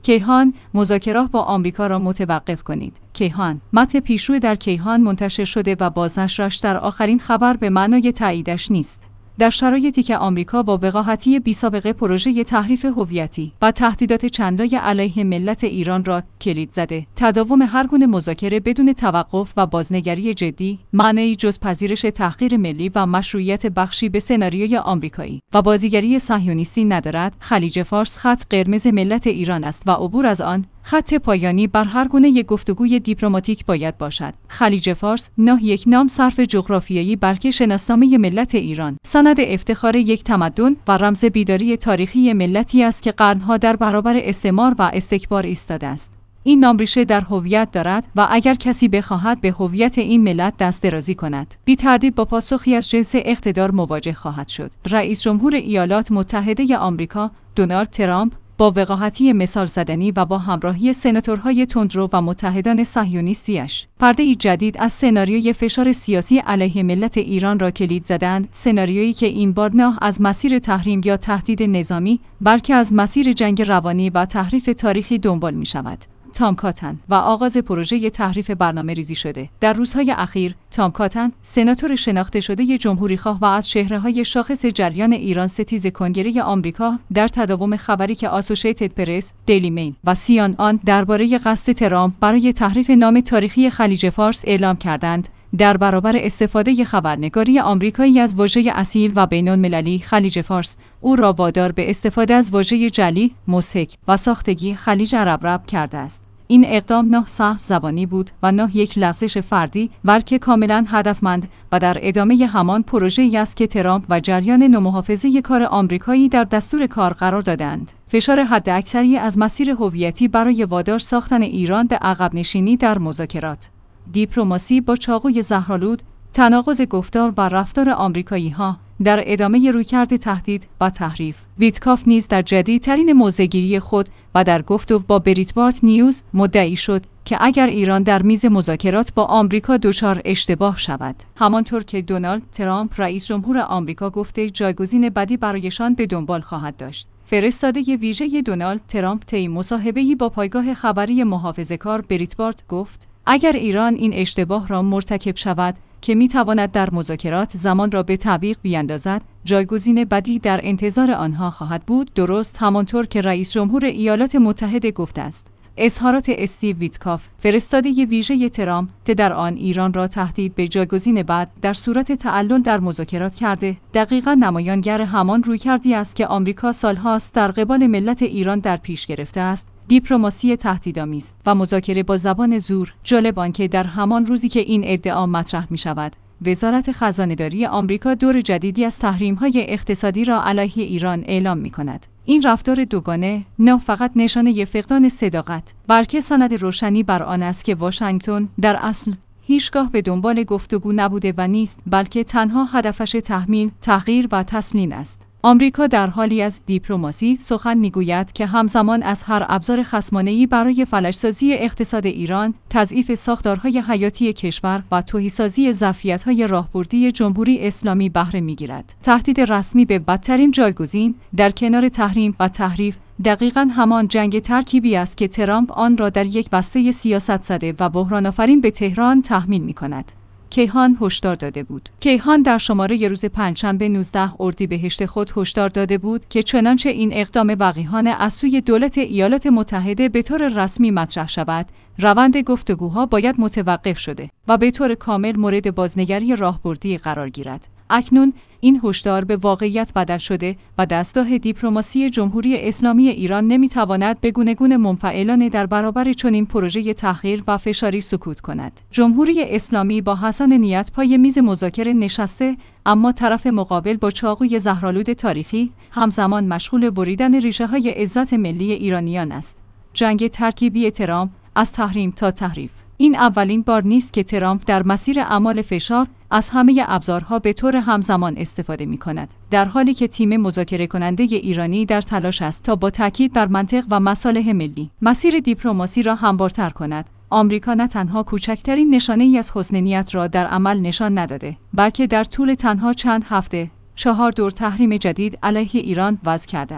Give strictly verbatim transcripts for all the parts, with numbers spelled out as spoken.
کیهان، مذاکرات با آمریکا را متوقف کنید. کیهان، متن پیشرو در کیهان منتشر شده و بازنشرش در آخرین خبر به معنای تاییدش نیست. در شرایطی که آمریکا با وقاحتی بی‌سابقه پروژه تحریف هویتی و تهدیدات چندلایه علیه ملت ایران را کلید زده، تداوم هر گونه مذاکره بدون توقف و بازنگری جدی معنی جز پذیرش تحقیر ملی و مشروعیت بخشی به سناریوی آمریکایی و بازیگری صهیونیستی ندارد. خلیج فارس خط قرمز ملت ایران است و عبور از آن خط پایانی بر هر گونه یک گفتگوی دیپلماتیک باید باشد. خلیج فارس نه یک نام صرف جغرافیایی بلکه شناسنامه ملت ایران، سند افتخار یک تمدن و رمز بیداری تاریخی ملتی است که قرنها در برابر استعمار و استکبار ایستاده است. این نام ریشه در هویت دارد و اگر کسی بخواهد به هویت این ملت دست درازی کند، بی تردید با پاسخی از جنس اقتدار مواجه خواهد شد. رئیس جمهور ایالات متحده آمریکا دونالد ترامپ با وقاحتی مثال زدنی و با همراهی سناتورهای تندرو و متحدان صهیونیستی‌اش پرده‌ای جدید از سناریوی فشار سیاسی علیه ملت ایران را کلید زدند، سناریویی که این بار نه از مسیر تحریم یا تهدید نظامی بلکه از مسیر جنگ روانی و تحریف تاریخی دنبال می‌شود. تام کاتن و آغاز پروژه تحریف برنامه ریزی شده. در روزهای اخیر، تام کاتن، سناتور شناخته شده جمهوری‌خواه و از چهره‌های شاخص جریان ایران ستیز کنگره آمریکا، در تداوم خبری که آسوشیتد پرس، دیلی میل و سی ان آن درباره قصد ترامپ برای تحریف نام تاریخی خلیج فارس اعلام کردند، در برابر استفاده خبرنگاری آمریکایی از واژه اصیل و بین‌المللی خلیج فارس، او را وادار به استفاده از واژه جعلی، مضحک و ساختگی خلیج عرب ربط کرده است. این اقدام نه صحو زبانی بود و نه یک لغزش فردی، بلکه کاملا هدفمند و در ادامه همان پروژه‌ای است که ترامپ و جریان نومحافظه کار آمریکایی در دستور کار قرار دادند. فشار حداکثری از مسیر هویتی برای وادار ساختن ایران به عقب نشینی در مذاکرات. دیپلماسی با چاقوی زهرآلود، تناقض گفتار و رفتار آمریکایی‌ها در ادامه رویکرد تهدید و تحریف. ویتکاف نیز در جدیدترین موضع‌گیری خود و در گفتگو با بریتبارت نیوز مدعی شد که اگر ایران در میز مذاکرات با آمریکا دچار اشتباه شود، همانطور که دونالد ترامپ رئیس جمهور آمریکا گفته، جایگزین بدی برایشان به دنبال خواهد داشت. فرستاده ویژه دونالد ترامپ طی مصاحبه‌ای با پایگاه خبری محافظه‌کار بریتبارت گفت: اگر ایران این اشتباه را مرتکب شود که میتواند در مذاکرات زمان را به تعویق بیاندازد، جایگزین بدی در انتظار آنها خواهد بود، درست همانطور که رئیس جمهور ایالات متحده گفته است. اظهارات استیو ویتکاف، فرستاده ویژه ترامپ، که در آن ایران را تهدید به جایگزین بد در صورت تعلل در مذاکرات کرده، دقیقاً نمایانگر همان رویکردی است که آمریکا سالهاست در قبال ملت ایران در پیش گرفته است: دیپلماسی تهدیدآمیز و مذاکره با زبان زور. جالب آنکه در همان روزی که این ادعا مطرح می شود، وزارت خزانه‌داری آمریکا دور جدیدی از تحریم‌های اقتصادی را علیه ایران اعلام می‌کند. این رفتار دوگانه نه فقط نشانه فقدان صداقت، بلکه سند روشنی بر آن است که واشنگتن در اصل هیچگاه به دنبال گفتگو نبوده و نیست، بلکه تنها هدفش تحمیل، تغییر و تسلیم است. آمریکا در حالی از دیپلماسی سخن میگوید که همزمان از هر ابزار خصمانه‌ای برای فلج‌سازی اقتصاد ایران، تضعیف ساختارهای حیاتی کشور و تهی‌سازی ظرفیت‌های راهبردی جمهوری اسلامی بهره می‌گیرد. تهدید رسمی به بدترین جایگزین در کنار تحریم و تحریف دقیقاً همان جنگ ترکیبی است که ترامپ آن را در یک بسته سیاست زده و بحران‌آفرین به تهران تحمیل می‌کند. کیهان هشدار داده بود. کیهان در شماره روز پنجشنبه نوزدهم اردیبهشت خود هشدار داده بود که چنانچه این اقدام وقیحانه از سوی دولت ایالات متحده به طور رسمی مطرح شود، روند گفتگوها باید متوقف شده و به طور کامل مورد بازنگری راهبردی قرار گیرد. اکنون این هشدار به واقعیت بدل شده و دستگاه دیپلماسی جمهوری اسلامی ایران نمیتواند به گونه‌گون منفعلانه در برابر چنین پروژه تحقیر و فشاری سکوت کند. جمهوری اسلامی با حسن نیت پای میز مذاکره نشسته، اما طرف مقابل با چاقوی زهرآلود تاریخی همزمان مشغول بریدن ریشه‌های عزت ملی ایرانیان است. جنگ ترکیبی ترامپ از تحریم تا تحریف. این اولین بار نیست که ترامپ در مسیر اعمال فشار از همه ابزارها به طور همزمان استفاده می کند، در حالی که تیم مذاکره کننده ایرانی در تلاش است تا با تاکید بر منطق و مصالح ملی مسیر دیپلماسی را هموارتر کند. آمریکا نه تنها کوچکترین نشانه‌ای از حسن نیت را در عمل نشان نداده، بلکه در طول تنها چند هفته چهار دور تحریم جدید علیه ایران وضع کرده است.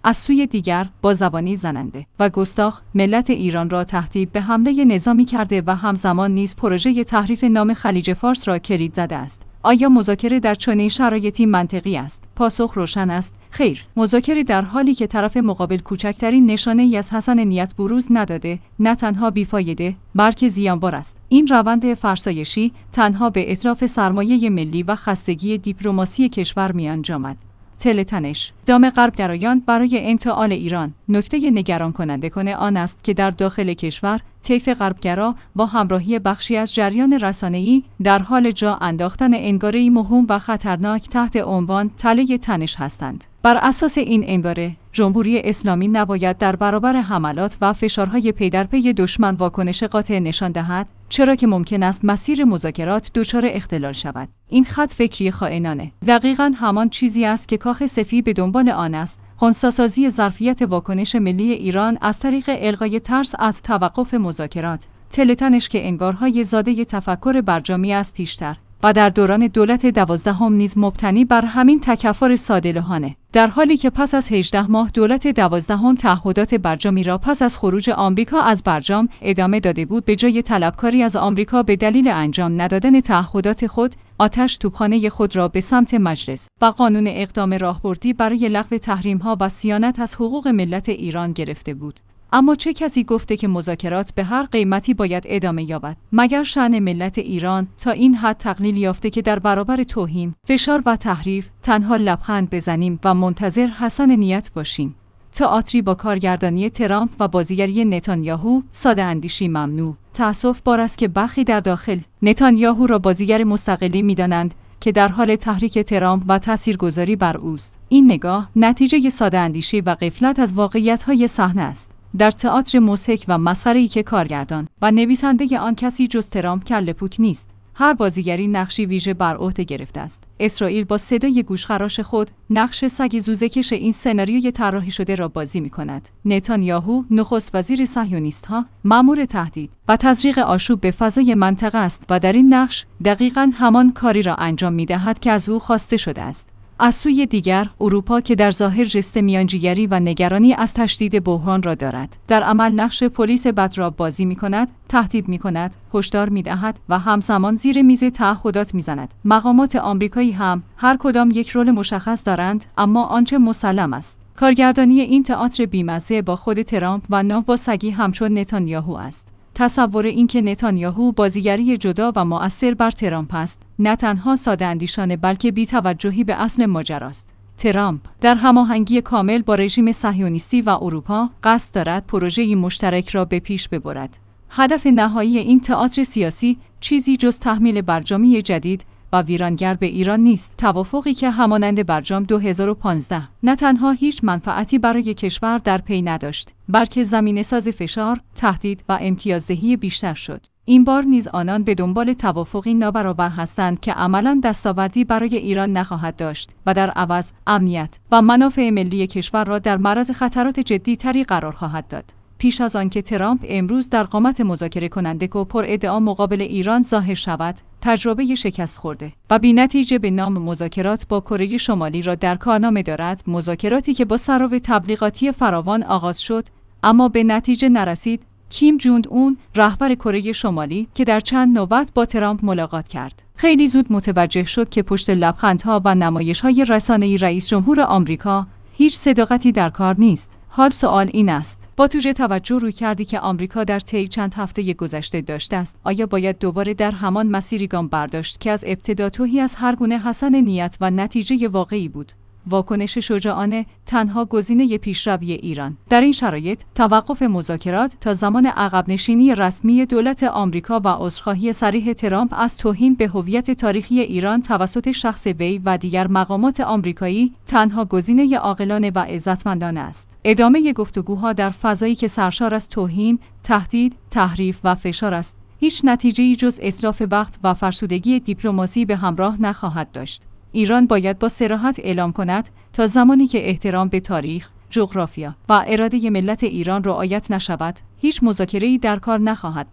از سوی دیگر با زبانی زننده و گستاخ ملت ایران را تهدید به حمله نظامی کرده و همزمان نیز پروژه تحریف نام خلیج فارس را کلید زده است. آیا مذاکره در چنین شرایطی منطقی است؟ پاسخ روشن است: خیر. مذاکره در حالی که طرف مقابل کوچکترین نشانه‌ای از حسن نیت بروز نداده، نه تنها بیفایده، بلکه زیانبار است. این روند فرسایشی تنها به اتلاف سرمایه ملی و خستگی دیپلماسی کشور می‌انجامد. تلتنش دام غربگرایان برای انتعال ایران. نکته نگران کننده کنه آن است که در داخل کشور طیف غربگرا با همراهی بخشی از جریان رسانه‌ای در حال جا انداختن انگاره‌ای موهوم و خطرناک تحت عنوان تله تنش هستند. بر اساس این انگاره، جمهوری اسلامی نباید در برابر حملات و فشارهای پی در پی دشمن واکنش قاطع نشان دهد، چرا که ممکن است مسیر مذاکرات دچار اختلال شود. این خط فکری خائنانه دقیقاً همان چیزی است که کاخ سفید به دنبال آن است: خنثی‌سازی ظرفیت واکنش ملی ایران از طریق الغای ترس از توقف مذاکرات. تلتنش که انگارهای زاده تفکر برجامی از پیشتر و در دوران دولت دوازدهم نیز مبتنی بر همین تکفر ساده‌لوحانه، در حالی که پس از هجده ماه دولت دوازدهم تعهدات برجامی را پس از خروج آمریکا از برجام ادامه داده بود. به جای طلبکاری از آمریکا به دلیل انجام ندادن تعهدات خود، آتش توپخانه خود را به سمت مجلس و قانون اقدام راهبردی برای لغو تحریم‌ها و صیانت از حقوق ملت ایران گرفته بود. اما چه کسی گفته که مذاکرات به هر قیمتی باید ادامه یابد؟ مگر شأن ملت ایران تا این حد تقلیل یافته که در برابر توهین، فشار و تحریف تنها لبخند بزنیم و منتظر حسن نیت باشیم؟ تئاتری با کارگردانی ترامپ و بازیگری نتانیاهو، ساده اندیشی ممنوع. تأسف بار است که برخی در داخل نتانیاهو را بازیگر مستقلی می‌دانند که در حال تحریک ترامپ و تاثیرگذاری بر اوست. این نگاه نتیجه ساده اندیشی و غفلت از واقعیت‌های صحنه است. در تئاتر مضحک و مسخره‌ای که کارگردان و نویسنده آن کسی جز ترامپ کله پوک نیست، هر بازیگری نقشی ویژه بر عهده گرفته است. اسرائیل با صدای گوشخراش خود نقش سگ زوزه‌کش این سناریوی طراحی شده را بازی می‌کند. نتانیاهو، نخست وزیر صهیونیست‌ها، مأمور تهدید و تزریق آشوب به فضای منطقه است و در این نقش دقیقاً همان کاری را انجام می‌دهد که از او خواسته شده است. از سوی دیگر، اروپا که در ظاهر جست میانجیگری و نگرانی از تشدید بحران را دارد، در عمل نقش پلیس بد را بازی می‌کند، تهدید می‌کند، هشدار می‌دهد و همزمان زیر میز تعهدات می‌زند. مقامات آمریکایی هم هر کدام یک رول مشخص دارند، اما آنچه مسلم است، کارگردانی این تئاتر بی‌مزه با خود ترامپ و نه با سگی همچون نتانیاهو است. تصور اینکه نتانیاهو بازیگری جدا و مؤثر بر ترامپ است، نه تنها ساده اندیشانه بلکه بی‌توجهی به اصل ماجراست. ترامپ در هماهنگی کامل با رژیم صهیونیستی و اروپا قصد دارد پروژه‌ای مشترک را به پیش ببرد. هدف نهایی این تئاتر سیاسی چیزی جز تحمیل برجامی جدید و ویرانگر به ایران نیست. توافقی که همانند برجام دو هزار و پانزده نه تنها هیچ منفعتی برای کشور در پی نداشت، بلکه زمینه‌ساز فشار، تهدید و امتیازدهی بیشتر شد. این بار نیز آنان به دنبال توافقی نابرابر هستند که عملاً دستاوردی برای ایران نخواهد داشت و در عوض امنیت و منافع ملی کشور را در معرض خطرات جدی‌تری قرار خواهد داد. پیش از آن که ترامپ امروز در قامت مذاکره کننده و پر ادعا مقابل ایران ظاهر شود، تجربه شکست خورده و بی نتیجه به نام مذاکرات با کره شمالی را در کارنامه دارد. مذاکراتی که با سراو تبلیغاتی فراوان آغاز شد اما به نتیجه نرسید. کیم جونگ اون، رهبر کره شمالی که در چند نوبت با ترامپ ملاقات کرد، خیلی زود متوجه شد که پشت لبخندها و نمایش‌های رسانه‌ای رئیس جمهور آمریکا هیچ صداقتی در کار نیست. حال سوال این است: با توجه توجه روی کردی که آمریکا در طی چند هفته گذشته داشته است، آیا باید دوباره در همان مسیری گام برداشت که از ابتدا توهی از هر گونه حسن نیت و نتیجه واقعی بود؟ واکنش شجاعانه تنها گزینه پیشروی ایران. در این شرایط توقف مذاکرات تا زمان عقب نشینی رسمی دولت آمریکا و عذرخواهی صریح ترامپ از توهین به هویت تاریخی ایران توسط شخص وی و دیگر مقامات آمریکایی تنها گزینه عاقلانه و عزتمندانه است. ادامه گفتگوها در فضایی که سرشار از توهین، تهدید، تحریف و فشار است، هیچ نتیجه‌ای جز اتلاف بخت و فرسودگی دیپلماسی به همراه نخواهد داشت. ایران باید با صراحت اعلام کند تا زمانی که احترام به تاریخ، جغرافیا و اراده ملت ایران رعایت نشود، هیچ مذاکره‌ای در کار نخواهد بود.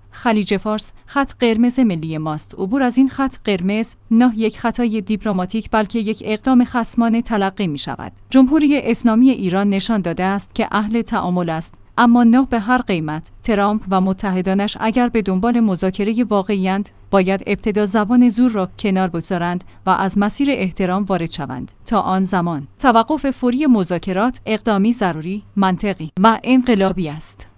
خلیج فارس خط قرمز ملی ماست. عبور از این خط قرمز نه یک خطای دیپلماتیک بلکه یک اقدام خصمانه تلقی می شود. جمهوری اسلامی ایران نشان داده است که اهل تعامل است، اما نه به هر قیمت. ترامپ و متحدانش اگر به دنبال مذاکره واقعی‌اند، باید ابتدا زبان زور را کنار بگذارند و از مسیر احترام وارد شوند. تا آن زمان توقف فوری مذاکرات اقدامی ضروری، منطقی و انقلابی است.